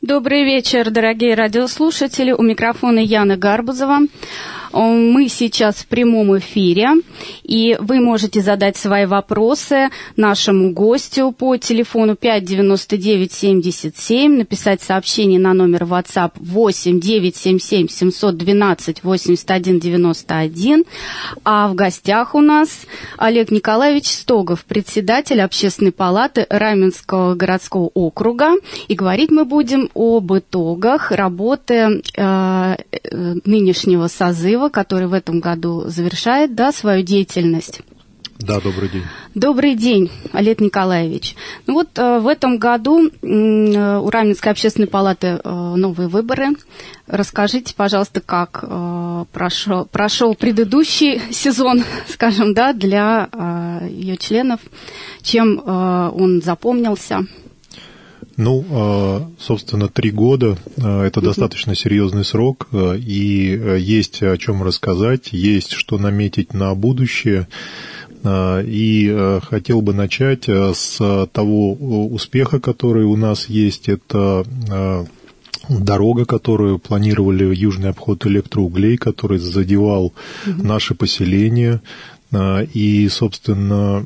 Добрый вечер, дорогие радиослушатели. У микрофона Яна Гарбузова. Мы сейчас в прямом эфире, и вы можете задать свои вопросы нашему гостю по телефону 599-77, написать сообщение на номер WhatsApp 8-977-712-81-91. А в гостях у нас Олег Николаевич Стогов, председатель Общественной палаты Раменского городского округа. И говорить мы будем об итогах работы нынешнего созыва, который в этом году завершает, свою деятельность. Да, добрый день. Добрый день, Олег Николаевич. В этом году у Раменской общественной палаты новые выборы. Расскажите, пожалуйста, как прошел предыдущий сезон, скажем, для ее членов, чем он запомнился? Собственно, 3 года – это достаточно серьезный срок, и есть о чем рассказать, есть что наметить на будущее. И хотел бы начать с того успеха, который у нас есть. Это дорога, которую планировали, южный обход электроуглей, который задевал наше поселение. И, собственно,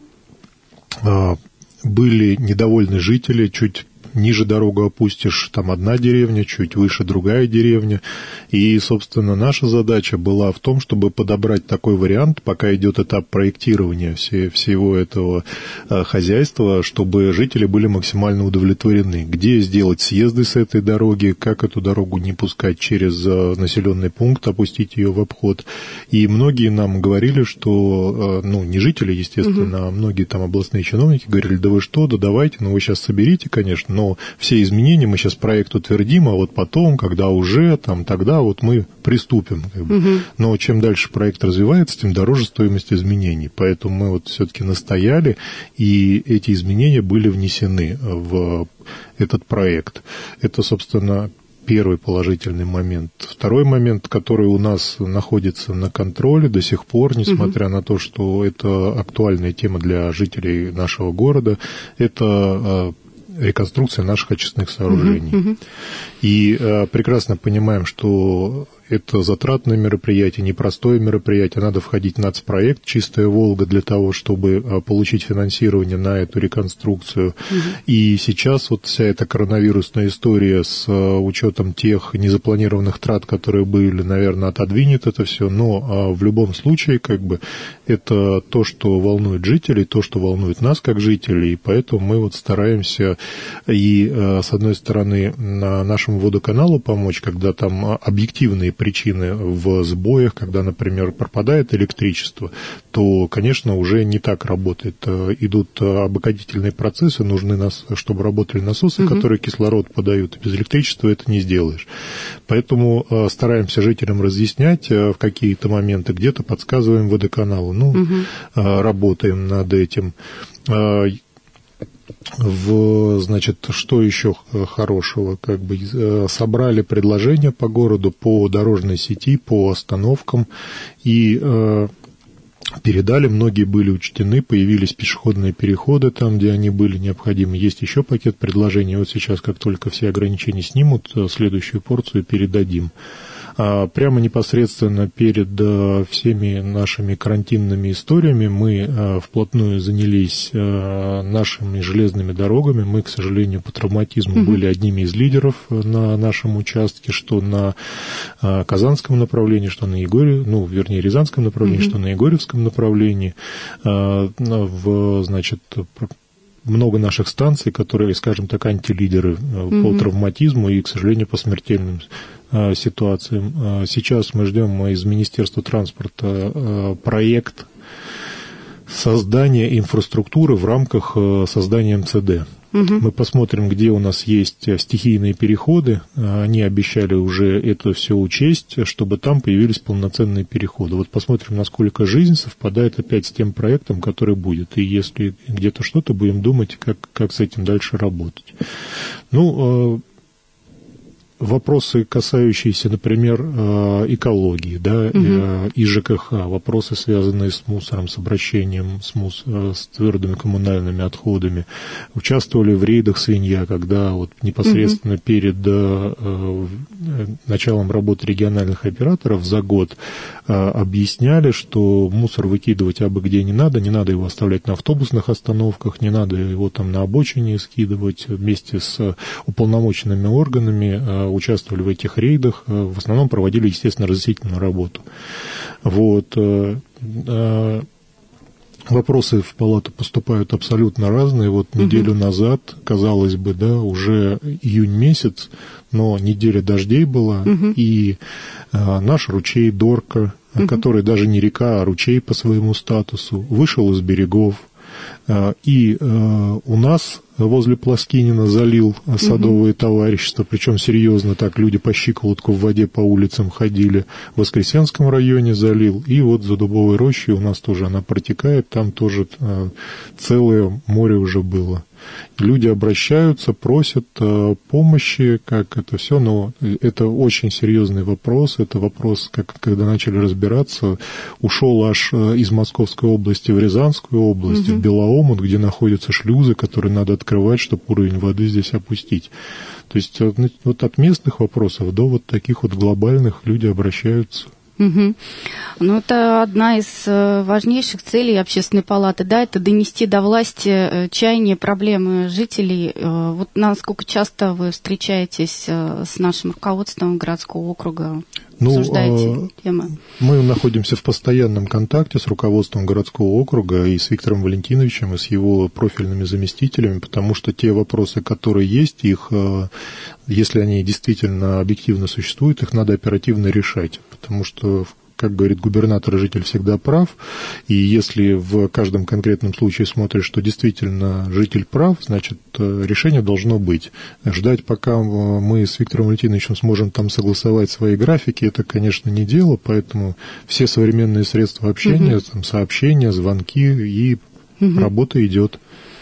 были недовольны жители, чуть ниже дорогу опустишь, там одна деревня, чуть выше другая деревня. И, собственно, наша задача была в том, чтобы подобрать такой вариант, пока идет этап проектирования всего этого хозяйства, чтобы жители были максимально удовлетворены. Где сделать съезды с этой дороги, как эту дорогу не пускать через населенный пункт, опустить ее в обход. И многие нам говорили, что, не жители, естественно, а многие там областные чиновники говорили: да вы что, да давайте, вы сейчас соберите, конечно, но все изменения мы сейчас проект утвердим, а вот потом, когда уже, тогда мы приступим. Но чем дальше проект развивается, тем дороже стоимость изменений. Поэтому мы все-таки настояли, и эти изменения были внесены в этот проект. Это, собственно, первый положительный момент. Второй момент, который у нас находится на контроле до сих пор, несмотря на то, что это актуальная тема для жителей нашего города, это реконструкция наших очистных сооружений. И прекрасно понимаем, что это затратное мероприятие, непростое мероприятие, надо входить в нацпроект «Чистая Волга» для того, чтобы получить финансирование на эту реконструкцию. И сейчас вся эта коронавирусная история с учетом тех незапланированных трат, которые были, наверное, отодвинет это все, но в любом случае, это то, что волнует жителей, то, что волнует нас как жителей, и поэтому мы стараемся и, с одной стороны, нашему водоканалу помочь, когда там объективные причины в сбоях, когда, например, пропадает электричество, то, конечно, уже не так работает. Идут обогатительные процессы, нужны чтобы работали насосы, которые кислород подают. Без электричества это не сделаешь. Поэтому стараемся жителям разъяснять в какие-то моменты, где-то подсказываем водоканалу. Работаем над этим. Что еще хорошего? Собрали предложения по городу, по дорожной сети, по остановкам и передали, многие были учтены, появились пешеходные переходы там, где они были необходимы. Есть еще пакет предложений. Сейчас, как только все ограничения снимут, следующую порцию передадим. Прямо непосредственно перед всеми нашими карантинными историями мы вплотную занялись нашими железными дорогами. Мы, к сожалению, по травматизму были одними из лидеров на нашем участке, что на Казанском направлении, что на Рязанском направлении, что на Егорьевском направлении. Много наших станций, которые, скажем так, антилидеры по травматизму и, к сожалению, по смертельным ситуациям. Сейчас мы ждем из Министерства транспорта проект создания инфраструктуры в рамках создания МЦД. Мы посмотрим, где у нас есть стихийные переходы. Они обещали уже это все учесть, чтобы там появились полноценные переходы. Посмотрим, насколько жизнь совпадает опять с тем проектом, который будет. И если где-то что-то, будем думать, как с этим дальше работать. вопросы, касающиеся, например, экологии, да, и ЖКХ, вопросы, связанные с мусором, с обращением с твердыми коммунальными отходами. Участвовали в рейдах «Свинья», когда вот непосредственно перед началом работы региональных операторов за год объясняли, что мусор выкидывать абы где не надо его оставлять на автобусных остановках, не надо его там на обочине скидывать. Вместе с уполномоченными органами участвовали в этих рейдах, в основном проводили, естественно, разъяснительную работу. Вот. Вопросы в палату поступают абсолютно разные. Вот неделю назад, казалось бы, да, уже июнь месяц, но неделя дождей была, и наш ручей Дорка, который даже не река, а ручей по своему статусу, вышел из берегов, и у нас возле Плоскинина залил садовое товарищество, причем серьезно так, люди по щиколотку в воде по улицам ходили. В Воскресенском районе залил, и вот за Дубовой рощей у нас тоже она протекает, там тоже целое море уже было. Люди обращаются, просят помощи, как это все, но это очень серьезный вопрос. Это вопрос, когда начали разбираться, ушел аж из Московской области в Рязанскую область, в Белоомут, где находятся шлюзы, которые надо открывать, чтобы уровень воды здесь опустить. То есть вот от местных вопросов до вот таких вот глобальных люди обращаются. Ну, это одна из важнейших целей Общественной палаты, да, это донести до власти чаяния, проблемы жителей. Вот насколько часто вы встречаетесь с нашим руководством городского округа, обсуждаете темы? Мы находимся в постоянном контакте с руководством городского округа и с Виктором Валентиновичем, и с его профильными заместителями, потому что те вопросы, которые есть, их, если они действительно объективно существуют, их надо оперативно решать, потому что, как говорит губернатор, житель всегда прав, и если в каждом конкретном случае смотришь, что действительно житель прав, значит, решение должно быть. Ждать, пока мы с Виктором Валентиновичем сможем там согласовать свои графики, это, конечно, не дело, поэтому все современные средства общения, там, сообщения, звонки, и работа идет.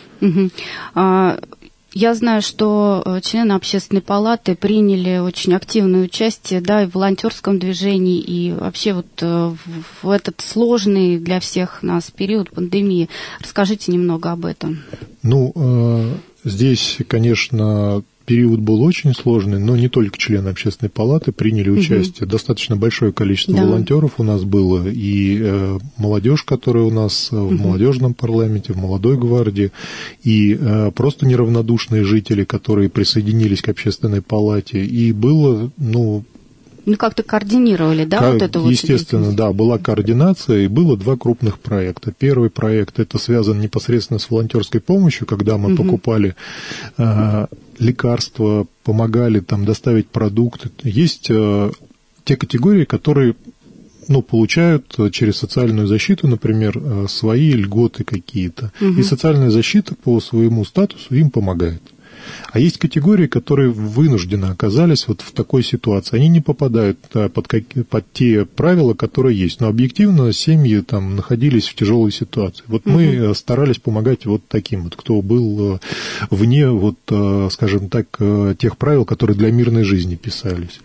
Я знаю, что члены Общественной палаты приняли очень активное участие, да, и в волонтерском движении, и вообще вот в этот сложный для всех нас период пандемии. Расскажите немного об этом. Ну, здесь, конечно, период был очень сложный, но не только члены Общественной палаты приняли участие. Достаточно большое количество волонтеров у нас было, и молодежь, которая у нас в молодежном парламенте, в молодой гвардии, и просто неравнодушные жители, которые присоединились к Общественной палате. И было, ну, как-то координировали, да, вот это вот? Естественно, да, была координация, и было два крупных проекта. Первый проект, это связан непосредственно с волонтерской помощью, когда мы покупали лекарства, помогали там доставить продукты. Есть те категории, которые, ну, получают через социальную защиту, например, свои льготы какие-то. И социальная защита по своему статусу им помогает. А есть категории, которые вынужденно оказались вот в такой ситуации. Они не попадают под те правила, которые есть. Но объективно семьи там находились в тяжелой ситуации. Вот мы старались помогать вот таким вот, кто был вне, вот, скажем так, тех правил, которые для мирной жизни писались.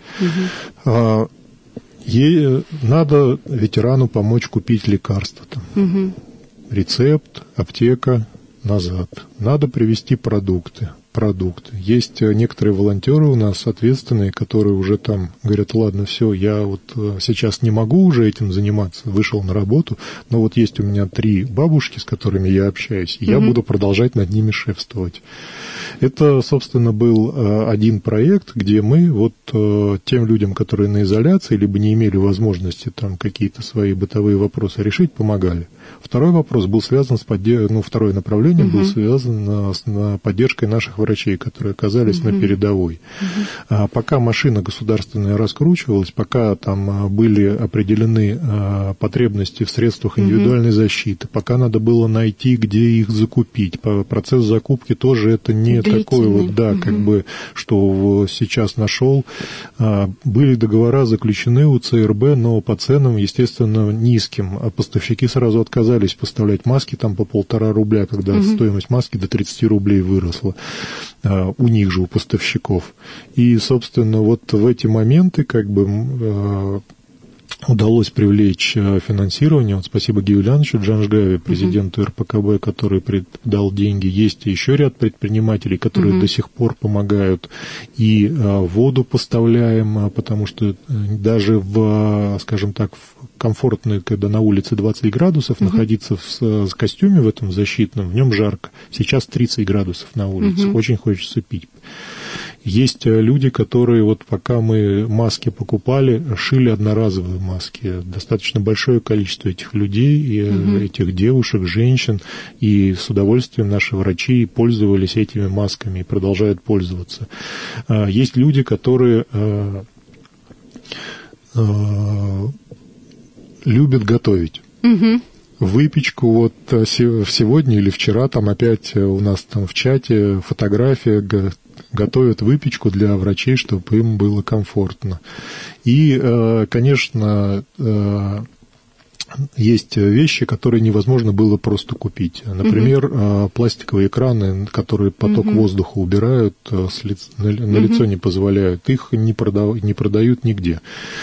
Ей надо ветерану помочь купить лекарства. Там. Рецепт, аптека, назад. Надо привезти продукты. Есть некоторые волонтеры у нас ответственные, которые уже там говорят: ладно, все, я вот сейчас не могу уже этим заниматься, вышел на работу, но вот есть у меня 3 бабушки, с которыми я общаюсь, и я буду продолжать над ними шефствовать. Это, собственно, был один проект, где мы вот тем людям, которые на изоляции, либо не имели возможности там какие-то свои бытовые вопросы решить, помогали. Второй вопрос был связан с второе направление было связано с поддержкой наших врачей, которые оказались на передовой. Пока машина государственная раскручивалась, пока там были определены потребности в средствах индивидуальной защиты, пока надо было найти, где их закупить. Процесс закупки тоже это не такой вот, да, как бы, что сейчас нашел. Были договора заключены у ЦРБ, но по ценам, естественно, низким, а поставщики сразу отказались отказались поставлять маски там по 1,5 рубля, когда стоимость маски до 30 рублей выросла у них же, у поставщиков. И, собственно, вот в эти моменты как бы удалось привлечь финансирование. Вот спасибо Гею Ильяновичу Джанжгаеве, президенту РПКБ, который дал деньги. Есть еще ряд предпринимателей, которые до сих пор помогают. И воду поставляем, потому что даже в, скажем так, в комфортной, когда на улице 20 градусов, находиться в костюме в этом защитном, в нем жарко. Сейчас 30 градусов на улице. Очень хочется пить. Есть люди, которые вот пока мы маски покупали, шили одноразовые маски. Достаточно большое количество этих людей, и этих девушек, женщин, и с удовольствием наши врачи пользовались этими масками и продолжают пользоваться. Есть люди, которые любят готовить. Выпечку вот сегодня или вчера, там опять у нас там в чате фотография, готовят выпечку для врачей, чтобы им было комфортно. И, конечно, есть вещи, которые невозможно было просто купить. Например, пластиковые экраны, которые поток воздуха убирают, на лицо не позволяют, их не продают нигде.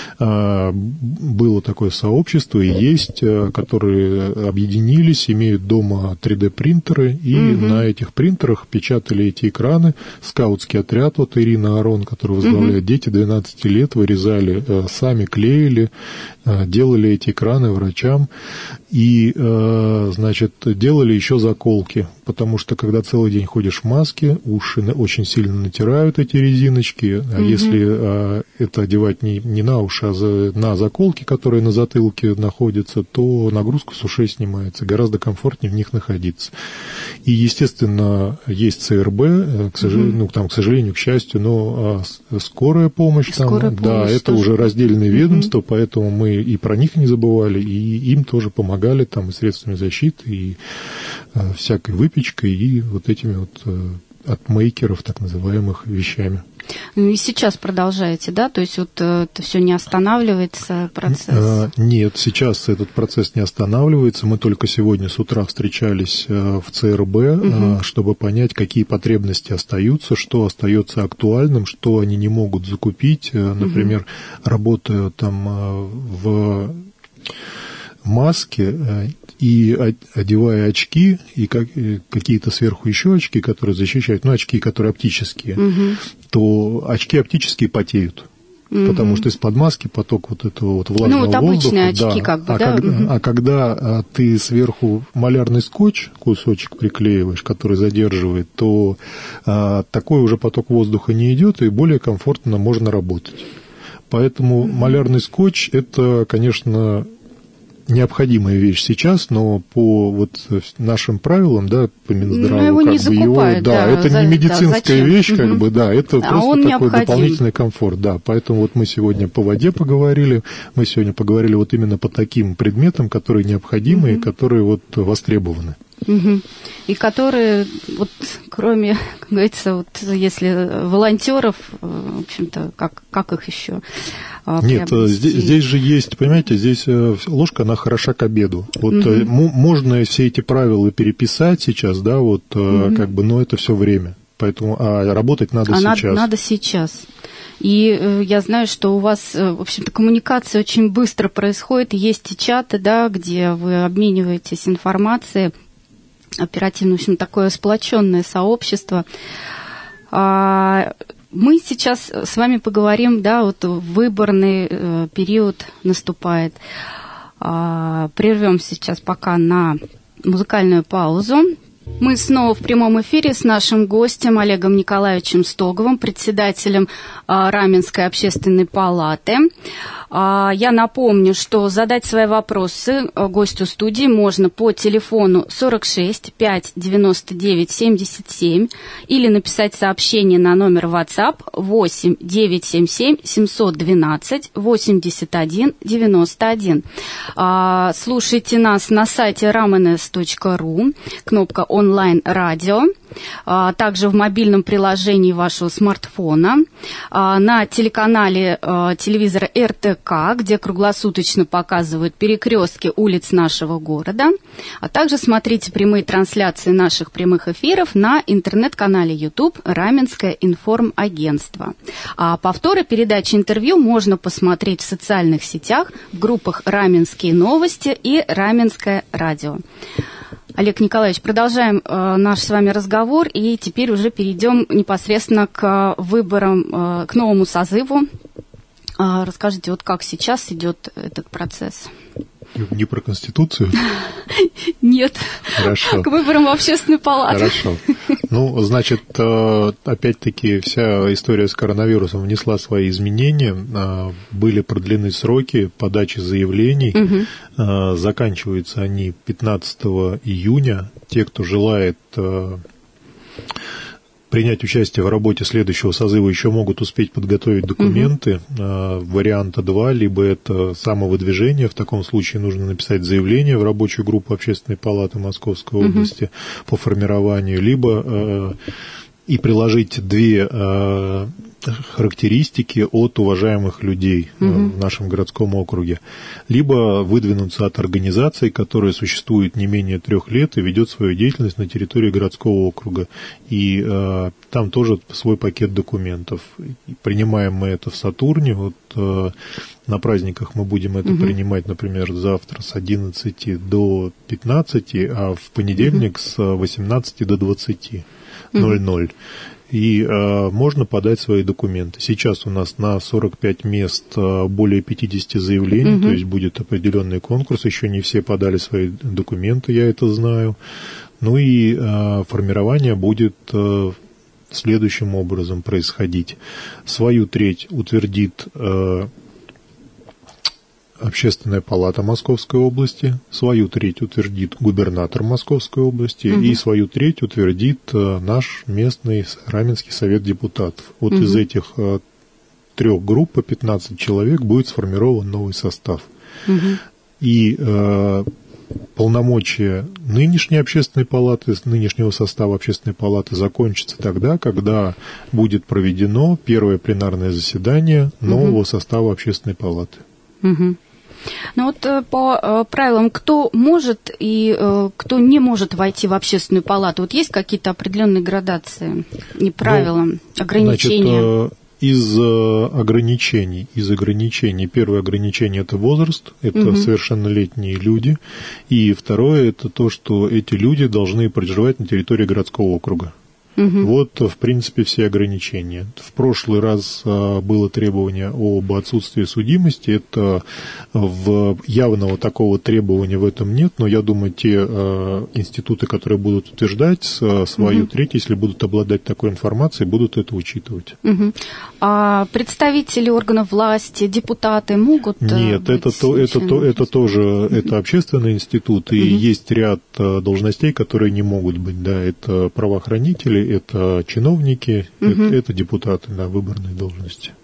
Было такое сообщество и есть, которые объединились, имеют дома 3D-принтеры, и на этих принтерах печатали эти экраны. Скаутский отряд, вот Ирина Арон, который возглавляет, дети 12 лет, вырезали, сами клеили, делали эти экраны врачам и, значит, делали еще заколки, потому что когда целый день ходишь в маске, уши очень сильно натирают эти резиночки, а если это одевать не на уши, а на заколки, которые на затылке находятся, то нагрузка с ушей снимается, гораздо комфортнее в них находиться. И, естественно, есть ЦРБ, к сожалению, к сожалению, к счастью, но скорая помощь, да, это уже раздельное ведомство, поэтому мы и про них не забывали, и им тоже помогали там и средствами защиты, и всякой выпечкой, и вот этими вот от мейкеров, так называемых, вещами. И сейчас продолжаете, да? То есть вот это все не останавливается, процесс? Нет, сейчас этот процесс не останавливается. Мы только сегодня с утра встречались в ЦРБ, чтобы понять, какие потребности остаются, что остается актуальным, что они не могут закупить. Например, работая там в маске и одевая очки, и какие-то сверху еще очки, которые защищают, очки, которые оптические, то очки оптические потеют. Потому что из-под маски поток вот этого вот влажного воздуха. Обычные очки, да. Как бы, когда ты сверху малярный скотч, кусочек приклеиваешь, который задерживает, то такой уже поток воздуха не идет, и более комфортно можно работать. Поэтому малярный скотч – это, конечно, необходимая вещь сейчас, но по вот нашим правилам, да, по Минздраву, его не закупают, это не медицинская вещь, как бы, да, это просто такой дополнительный комфорт, да. Поэтому вот мы сегодня по воде поговорили, мы сегодня поговорили вот именно по таким предметам, которые необходимы и которые вот востребованы. И которые, вот, кроме, как говорится, вот, если волонтеров, в общем-то, как их еще Нет, здесь же есть, понимаете, здесь ложка, она хороша к обеду. Вот можно все эти правила переписать сейчас, да, вот, как бы, но это все время. Поэтому, работать надо сейчас. Надо сейчас. И я знаю, что у вас, в общем-то, коммуникация очень быстро происходит. Есть и чаты, да, где вы обмениваетесь информацией. Оперативно, в общем, такое сплоченное сообщество. Мы сейчас с вами поговорим, да, вот выборный период наступает. Прервем сейчас пока на музыкальную паузу. Мы снова в прямом эфире с нашим гостем Олегом Николаевичем Стоговым, председателем Раменской общественной палаты. Я напомню, что задать свои вопросы гостю студии можно по телефону 46 5 99 77 или написать сообщение на номер WhatsApp 8 977 712 81 91. Слушайте нас на сайте ramenes.ru, кнопка онлайн-радио, также в мобильном приложении вашего смартфона, на телеканале телевизора РТК, где круглосуточно показывают перекрестки улиц нашего города, а также смотрите прямые трансляции наших прямых эфиров на интернет-канале YouTube «Раменское информагентство». А повторы передачи интервью можно посмотреть в социальных сетях, в группах «Раменские новости» и «Раменское радио». Олег Николаевич, продолжаем наш с вами разговор, и теперь уже перейдем непосредственно к выборам, к новому созыву. Расскажите, вот как сейчас идет этот процесс? Не про Конституцию? Нет. Хорошо. К выборам в Общественную палату. Хорошо. Ну, значит, опять-таки вся история с коронавирусом внесла свои изменения. Были продлены сроки подачи заявлений. Угу. Заканчиваются они 15 июня. Те, кто желает принять участие в работе следующего созыва, еще могут успеть подготовить документы. Варианта 2, либо это самовыдвижение, в таком случае нужно написать заявление в рабочую группу Общественной палаты Московской области по формированию, либо и приложить 2 характеристики от уважаемых людей в нашем городском округе, либо выдвинуться от организации, которая существует не менее 3 лет и ведет свою деятельность на территории городского округа. И там тоже свой пакет документов. И принимаем мы это в Сатурне. Вот на праздниках мы будем это принимать, например, завтра с 11 до 15, а в понедельник с 18 до 20:00. И можно подать свои документы. Сейчас у нас на 45 мест более 50 заявлений, то есть будет определенный конкурс, еще не все подали свои документы, я это знаю. Ну и формирование будет следующим образом происходить. Свою треть утвердит Общественная палата Московской области, свою треть утвердит губернатор Московской области и свою треть утвердит наш местный Раменский совет депутатов. Вот из этих 3 групп по 15 человек будет сформирован новый состав. И полномочия нынешней Общественной палаты, нынешнего состава Общественной палаты закончатся тогда, когда будет проведено первое пленарное заседание нового состава Общественной палаты. Ну вот по правилам, кто может и кто не может войти в Общественную палату? Вот есть какие-то определенные градации и правила, ограничения? Значит, из ограничений. Первое ограничение – это возраст, это совершеннолетние люди. И второе – это то, что эти люди должны проживать на территории городского округа. Вот, в принципе, все ограничения. В прошлый раз было требование об отсутствии судимости. Это явного такого требования в этом нет, но я думаю, те институты, которые будут утверждать свою треть, если будут обладать такой информацией, будут это учитывать. А представители органов власти, депутаты могут Нет, это тоже это общественный институт, и есть ряд должностей, которые не могут быть. Да, это правоохранители, это чиновники, это депутаты на выборной должности.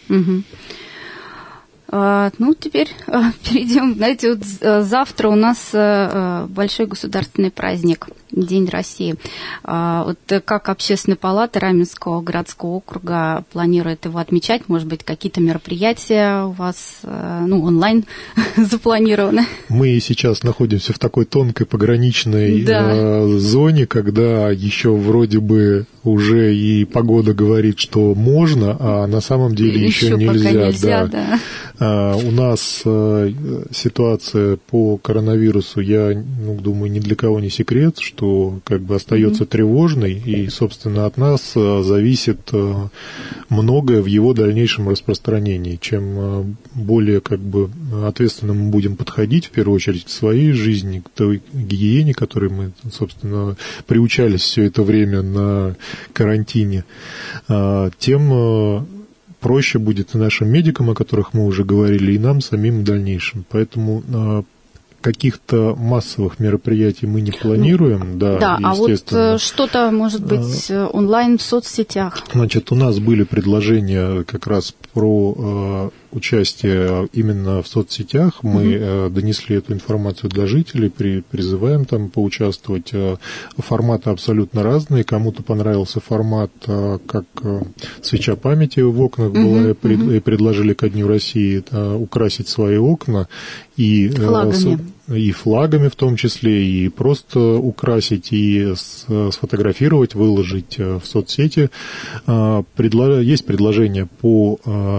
Ну, теперь перейдем. Знаете, вот завтра у нас большой государственный праздник, День России. Вот как Общественная палата Раменского городского округа планирует его отмечать? Может быть, какие-то мероприятия у вас онлайн запланированы? Мы сейчас находимся в такой тонкой пограничной зоне, когда еще вроде бы уже и погода говорит, что можно, а на самом деле еще нельзя. Да. У нас ситуация по коронавирусу, я думаю, ни для кого не секрет, что как бы остается тревожной, и, собственно, от нас зависит многое в его дальнейшем распространении. Чем более как бы ответственно мы будем подходить, в первую очередь, к своей жизни, к той гигиене, которой мы, собственно, приучались все это время на карантине, тем проще будет и нашим медикам, о которых мы уже говорили, и нам самим в дальнейшем. Поэтому каких-то массовых мероприятий мы не планируем, да, а вот что-то, может быть, онлайн в соцсетях. Значит, у нас были предложения как раз про участие именно в соцсетях. Мы донесли эту информацию для жителей, призываем там поучаствовать. Форматы абсолютно разные. Кому-то понравился формат, как свеча памяти в окнах была, и предложили ко Дню России украсить свои окна и флагами в том числе, и просто украсить, и сфотографировать, выложить в соцсети. Есть предложение по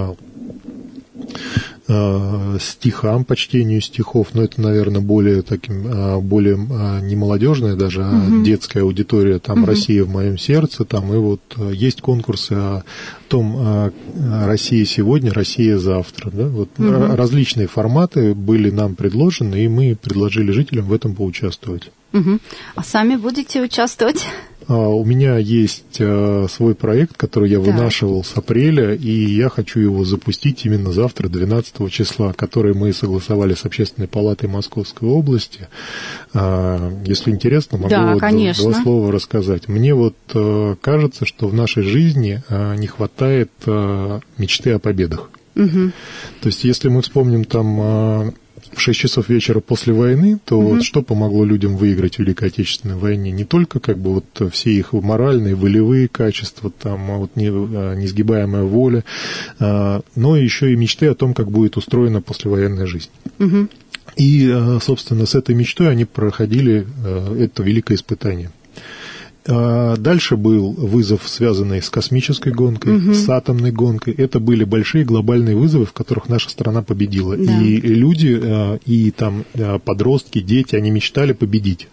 стихам, по чтению стихов, но это, наверное, более не молодежная даже, а детская аудитория, там «Россия в моем сердце», там и вот есть конкурсы о том, Россия сегодня, Россия завтра, да, вот различные форматы были нам предложены, и мы предложили жителям в этом поучаствовать. А сами будете участвовать? У меня есть свой проект, который я вынашивал с апреля, и я хочу его запустить именно завтра, 12 числа, который мы согласовали с Общественной палатой Московской области. Если интересно, могу два слова рассказать. Мне вот кажется, что в нашей жизни не хватает мечты о победах. То есть, если мы вспомним там в 6 часов вечера после войны, то вот что помогло людям выиграть в Великой Отечественной войне? Не только как бы вот все их моральные, волевые качества, там вот несгибаемая воля, но еще и мечты о том, как будет устроена послевоенная жизнь. И, собственно, с этой мечтой они проходили это великое испытание. Дальше был вызов, связанный с космической гонкой, с атомной гонкой. Это были большие глобальные вызовы, в которых наша страна победила. Да. И люди, и там подростки, дети, они мечтали победить.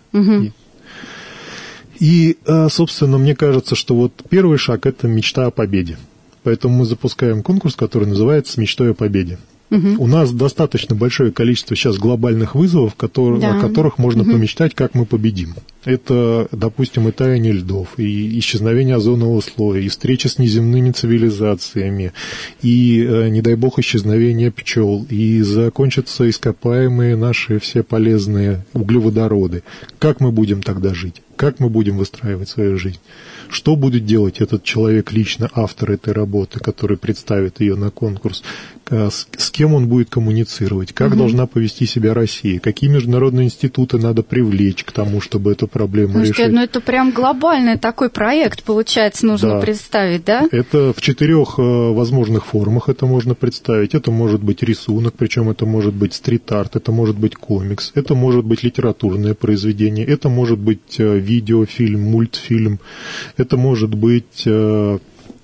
И, собственно, мне кажется, что вот первый шаг – это мечта о победе. Поэтому мы запускаем конкурс, который называется «С мечтой о победе». У нас достаточно большое количество сейчас глобальных вызовов, о которых можно помечтать, как мы победим. Это, допустим, и таяние льдов, и исчезновение озонового слоя, и встреча с неземными цивилизациями, и, не дай бог, исчезновение пчел, и закончатся ископаемые наши все полезные углеводороды. Как мы будем тогда жить? Как мы будем выстраивать свою жизнь? Что будет делать этот человек лично, автор этой работы, который представит ее на конкурс? С кем он будет коммуницировать? Как должна повести себя Россия? Какие международные институты надо привлечь к тому, чтобы эту проблему решить? Ну, это прям глобальный такой проект, получается, нужно представить, да? Это в 4 возможных формах это можно представить. Это может быть рисунок, причем это может быть стрит-арт, это может быть комикс, это может быть литературное произведение, это может быть видеофильм, мультфильм, это может быть 4-я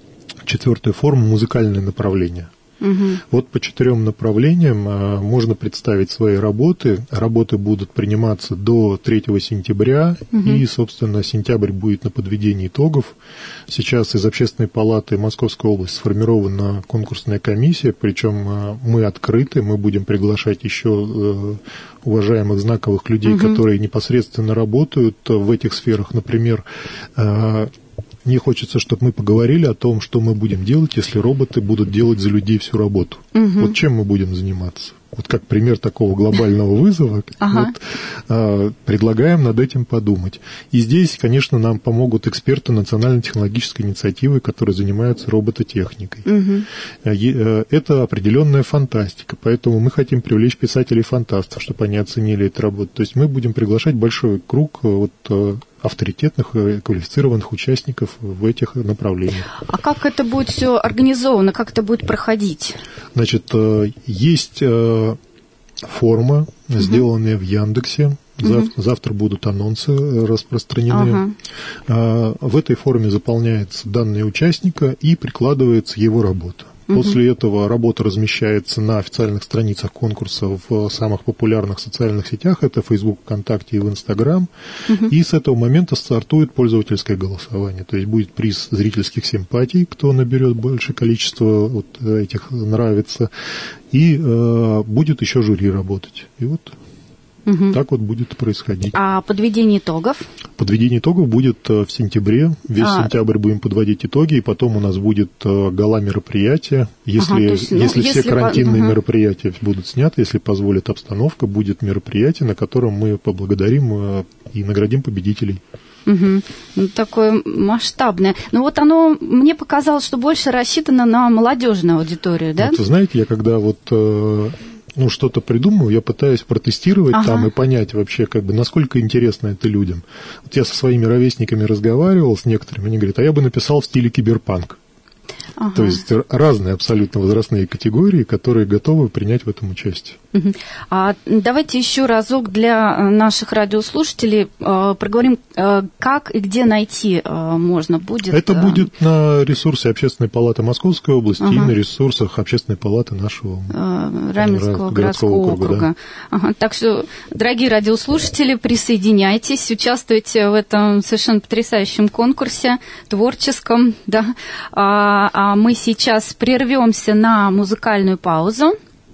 форма музыкальное направление. Вот по 4 направлениям можно представить свои работы. Работы будут приниматься до 3 сентября, и, собственно, сентябрь будет на подведении итогов. Сейчас из Общественной палаты Московской области сформирована конкурсная комиссия, причем мы открыты, мы будем приглашать еще уважаемых знаковых людей, которые непосредственно работают в этих сферах. Например, мне хочется, чтобы мы поговорили о том, что мы будем делать, если роботы будут делать за людей всю работу. Вот чем мы будем заниматься? Вот как пример такого глобального вызова, предлагаем над этим подумать. И здесь, конечно, нам помогут эксперты Национальной технологической инициативы, которые занимаются робототехникой. Это определенная фантастика, поэтому мы хотим привлечь писателей-фантастов, чтобы они оценили эту работу. То есть мы будем приглашать большой круг авторитетных, квалифицированных участников в этих направлениях. А как это будет все организовано, как это будет проходить? Значит, есть форма, сделанная в Яндексе. Завтра будут анонсы распространены. В этой форме заполняются данные участника и прикладывается его работа. После этого работа размещается на официальных страницах конкурса в самых популярных социальных сетях, это Facebook, ВКонтакте и в Instagram. И с этого момента стартует пользовательское голосование. То есть будет приз зрительских симпатий, кто наберет большее количество вот этих нравится, и будет еще жюри работать. И вот Так вот будет происходить. А подведение итогов? Подведение итогов будет в сентябре. Весь сентябрь будем подводить итоги, и потом у нас будет гала мероприятия. Если все карантинные мероприятия будут сняты, если позволит обстановка, будет мероприятие, на котором мы поблагодарим и наградим победителей. Ну, такое масштабное. Но вот оно, мне показалось, что больше рассчитано на молодежную аудиторию, да? Вот, знаете, я когда что-то придумаю, я пытаюсь протестировать там и понять вообще, насколько интересно это людям. Вот я со своими ровесниками разговаривал, с некоторыми, они говорят, а я бы написал в стиле киберпанк. То есть разные абсолютно возрастные категории, которые готовы принять в этом участие. А давайте еще разок для наших радиослушателей проговорим, как и где найти можно будет. Это будет на ресурсе Общественной палаты Московской области и на ресурсах Общественной палаты нашего Раменского городского округа. Да. Так что, дорогие радиослушатели, присоединяйтесь, участвуйте в этом совершенно потрясающем конкурсе, творческом. Да. А мы сейчас прервемся на музыкальную паузу.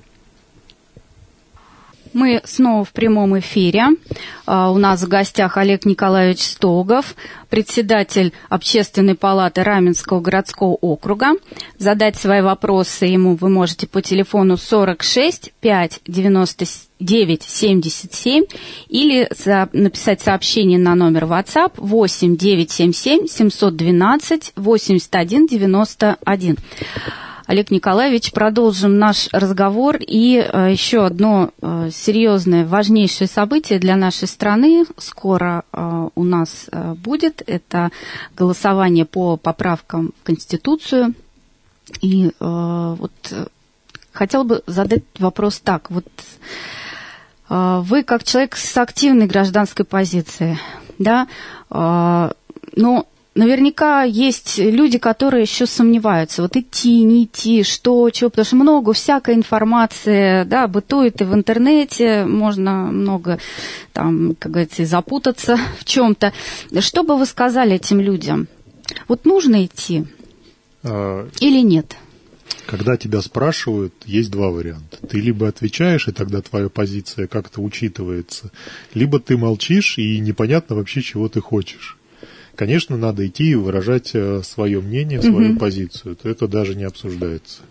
Мы снова в прямом эфире. У нас в гостях Олег Николаевич Стогов, председатель Общественной палаты Раменского городского округа. Задать свои вопросы ему вы можете по телефону 46 5 99 77 или написать сообщение на номер WhatsApp 8 977 712 81 91. Олег Николаевич, продолжим наш разговор. И еще одно серьезное, важнейшее событие для нашей страны скоро у нас будет. Это голосование по поправкам в Конституцию. И вот хотела бы задать вопрос так. Вот вы, как человек с активной гражданской позицией, да, но наверняка есть люди, которые еще сомневаются, вот идти, не идти, что, чего, потому что много всякой информации, да, бытует и в интернете, можно много, там, как говорится, и запутаться в чем-то. Что бы вы сказали этим людям? Вот нужно идти или нет? Когда тебя спрашивают, есть два варианта. Ты либо отвечаешь, и тогда твоя позиция как-то учитывается, либо ты молчишь, и непонятно вообще, чего ты хочешь. Конечно, надо идти и выражать свое мнение, свою позицию. То это даже не обсуждается.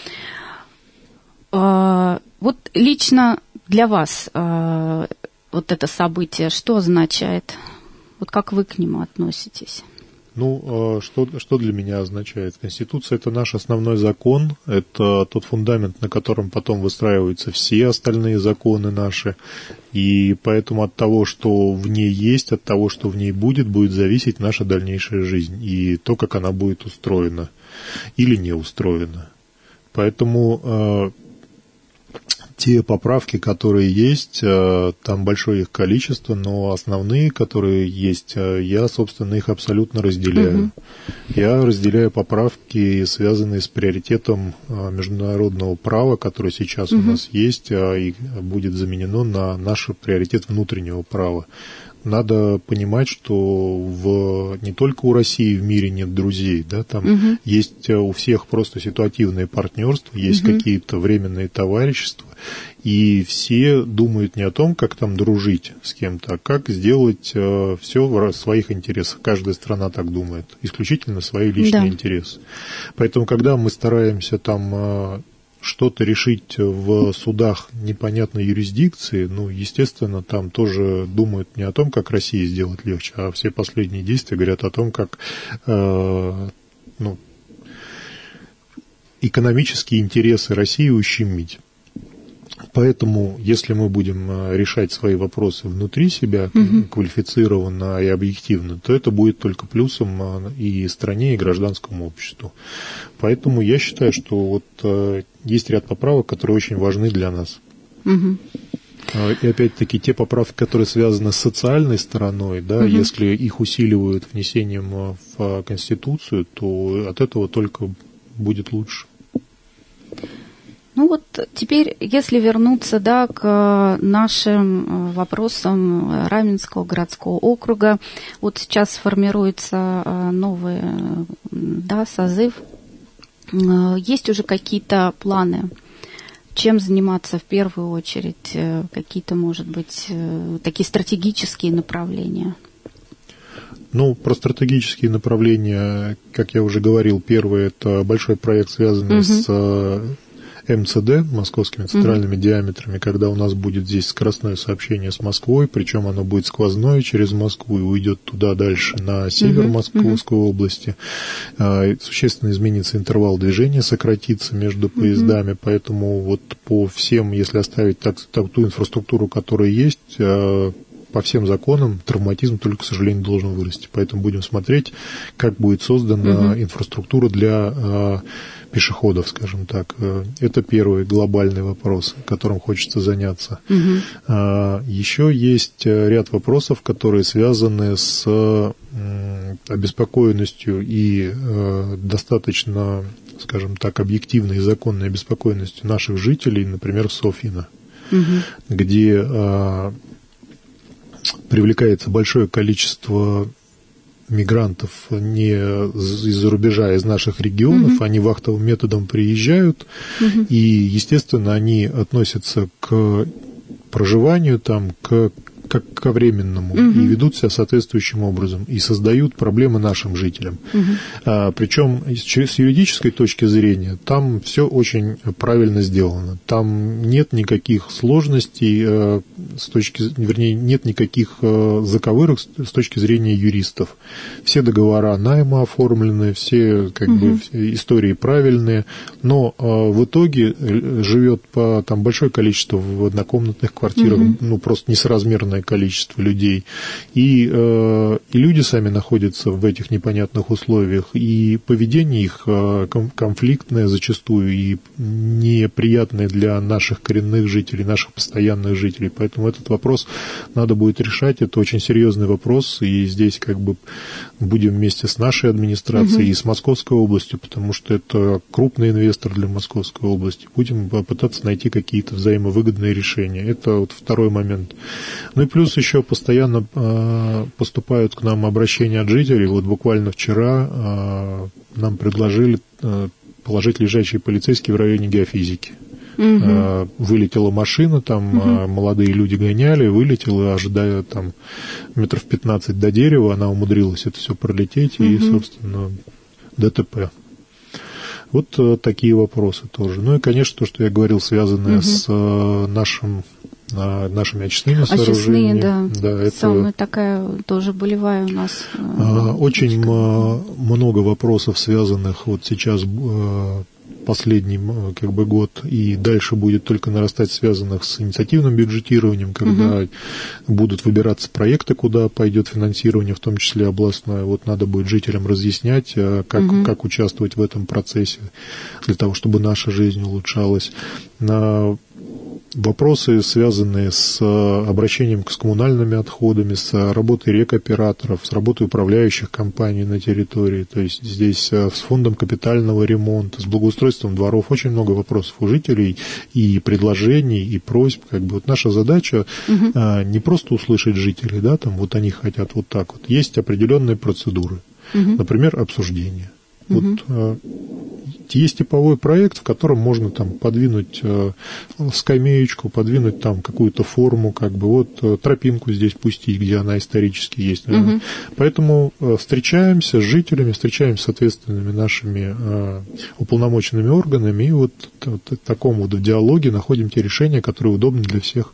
Вот лично для вас вот это событие что означает? Вот как вы к нему относитесь? Ну, что для меня означает? Конституция – это наш основной закон, это тот фундамент, на котором потом выстраиваются все остальные законы наши, и поэтому от того, что в ней есть, от того, что в ней будет зависеть наша дальнейшая жизнь и то, как она будет устроена или не устроена. Поэтому те поправки, которые есть, там большое их количество, но основные, которые есть, я, собственно, их абсолютно разделяю. Я разделяю поправки, связанные с приоритетом международного права, которое сейчас у нас есть, и будет заменено на наш приоритет внутреннего права. Надо понимать, что не только у России в мире нет друзей, да, там есть у всех просто ситуативные партнерства, есть какие-то временные товарищества, и все думают не о том, как там дружить с кем-то, а как сделать все в своих интересах. Каждая страна так думает, исключительно свои личные интересы. Поэтому, когда мы стараемся там что-то решить в судах непонятной юрисдикции, естественно, там тоже думают не о том, как России сделать легче, а все последние действия говорят о том, как экономические интересы России ущемить. Поэтому, если мы будем решать свои вопросы внутри себя квалифицированно и объективно, то это будет только плюсом и стране, и гражданскому обществу. Поэтому я считаю, что есть ряд поправок, которые очень важны для нас. И опять-таки те поправки, которые связаны с социальной стороной, да, если их усиливают внесением в Конституцию, то от этого только будет лучше. Ну вот теперь, если вернуться, да, к нашим вопросам Раменского городского округа, вот сейчас формируется новый, да, созыв. Есть уже какие-то планы чем заниматься в первую очередь? Какие-то, может быть, такие стратегические направления? Ну, про стратегические направления, как я уже говорил, первый – это большой проект, связанный с МЦД, московскими центральными диаметрами, когда у нас будет здесь скоростное сообщение с Москвой, причем оно будет сквозное через Москву и уйдет туда дальше, на север Московской области. Существенно изменится интервал движения, сократится между поездами, поэтому вот по всем, если оставить ту инфраструктуру, которая есть, по всем законам травматизм только, к сожалению, должен вырасти. Поэтому будем смотреть, как будет создана инфраструктура для пешеходов, скажем так. Это первый глобальный вопрос, которым хочется заняться. Еще есть ряд вопросов, которые связаны с обеспокоенностью и достаточно, скажем так, объективной и законной обеспокоенностью наших жителей, например, в Софьино, где привлекается большое количество мигрантов не из-за рубежа, а из наших регионов, они вахтовым методом приезжают, и, естественно, они относятся к проживанию там, как ко временному, и ведут себя соответствующим образом, и создают проблемы нашим жителям. Причем с юридической точки зрения там все очень правильно сделано. Там нет никаких сложностей, нет никаких заковырок с точки зрения юристов. Все договора найма оформлены, все все истории правильные, но в итоге живет там большое количество в однокомнатных квартирах, ну просто несоразмерное количество людей, и люди сами находятся в этих непонятных условиях, и поведение их конфликтное зачастую и неприятное для наших коренных жителей, наших постоянных жителей, поэтому этот вопрос надо будет решать, это очень серьезный вопрос, и здесь будем вместе с нашей администрацией и с Московской областью, потому что это крупный инвестор для Московской области, будем пытаться найти какие-то взаимовыгодные решения, это вот второй момент. Ну и плюс еще постоянно поступают к нам обращения от жителей. Вот буквально вчера нам предложили положить лежачие полицейские в районе геофизики. Вылетела машина, там молодые люди гоняли, вылетела, ожидая там метров 15 до дерева, она умудрилась это все пролететь, и, собственно, ДТП. Вот такие вопросы тоже. Ну и, конечно, то, что я говорил, связанное с нашими очистными сооружениями. Да, это самая такая тоже болевая у нас. Очень много вопросов, связанных вот сейчас последний год, и дальше будет только нарастать, связанных с инициативным бюджетированием, когда будут выбираться проекты, куда пойдет финансирование, в том числе областное. Вот надо будет жителям разъяснять, как участвовать в этом процессе, для того, чтобы наша жизнь улучшалась. Вопросы, связанные с обращением с коммунальными отходами, с работой рекоператоров, с работой управляющих компаний на территории, то есть здесь с фондом капитального ремонта, с благоустройством дворов, очень много вопросов у жителей и предложений, и просьб. Вот наша задача не просто услышать жителей, да, там вот они хотят вот так вот. Есть определенные процедуры, например, обсуждение. Есть типовой проект, в котором можно там подвинуть скамеечку, подвинуть там какую-то форму, тропинку здесь пустить, где она исторически есть. Поэтому встречаемся с жителями, встречаемся с ответственными нашими уполномоченными органами, и вот в таком вот диалоге находим те решения, которые удобны для всех.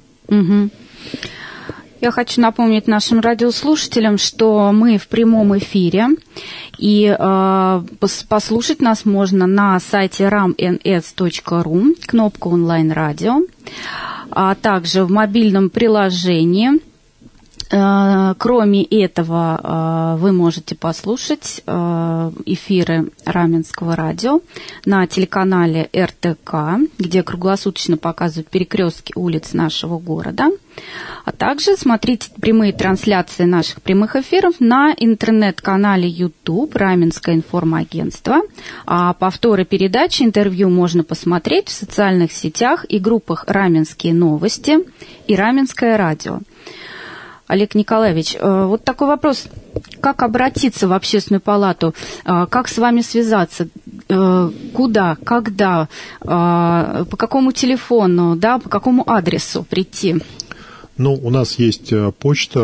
Я хочу напомнить нашим радиослушателям, что мы в прямом эфире, и послушать нас можно на сайте ramns.ru, кнопка онлайн-радио, а также в мобильном приложении. Кроме этого, вы можете послушать эфиры Раменского радио на телеканале РТК, где круглосуточно показывают перекрестки улиц нашего города. А также смотрите прямые трансляции наших прямых эфиров на интернет-канале YouTube Раменское информагентство. А повторы передачи, интервью можно посмотреть в социальных сетях и группах Раменские новости и Раменское радио. Олег Николаевич, вот такой вопрос. Как обратиться в Общественную палату? Как с вами связаться? Куда? Когда? По какому телефону? Да, по какому адресу прийти? Ну, у нас есть почта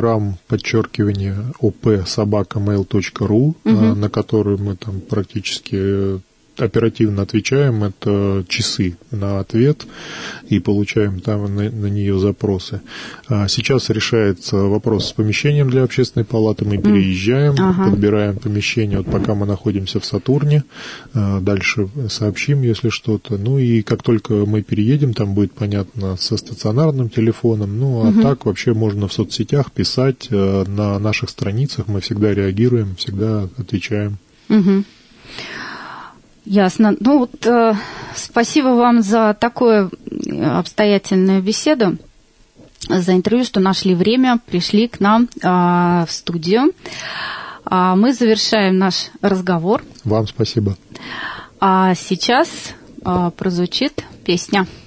ram_op@mail.ru, на которую мы там практически оперативно отвечаем, это часы на ответ, и получаем там на нее запросы. Сейчас решается вопрос с помещением для Общественной палаты, мы переезжаем, подбираем помещение, вот пока мы находимся в Сатурне, дальше сообщим, если что-то, ну и как только мы переедем, там будет понятно со стационарным телефоном, ну а так вообще можно в соцсетях писать, на наших страницах мы всегда реагируем, всегда отвечаем. Ясно. Ну вот, спасибо вам за такую обстоятельную беседу, за интервью, что нашли время, пришли к нам в студию. Мы завершаем наш разговор. Вам спасибо. А сейчас прозвучит песня.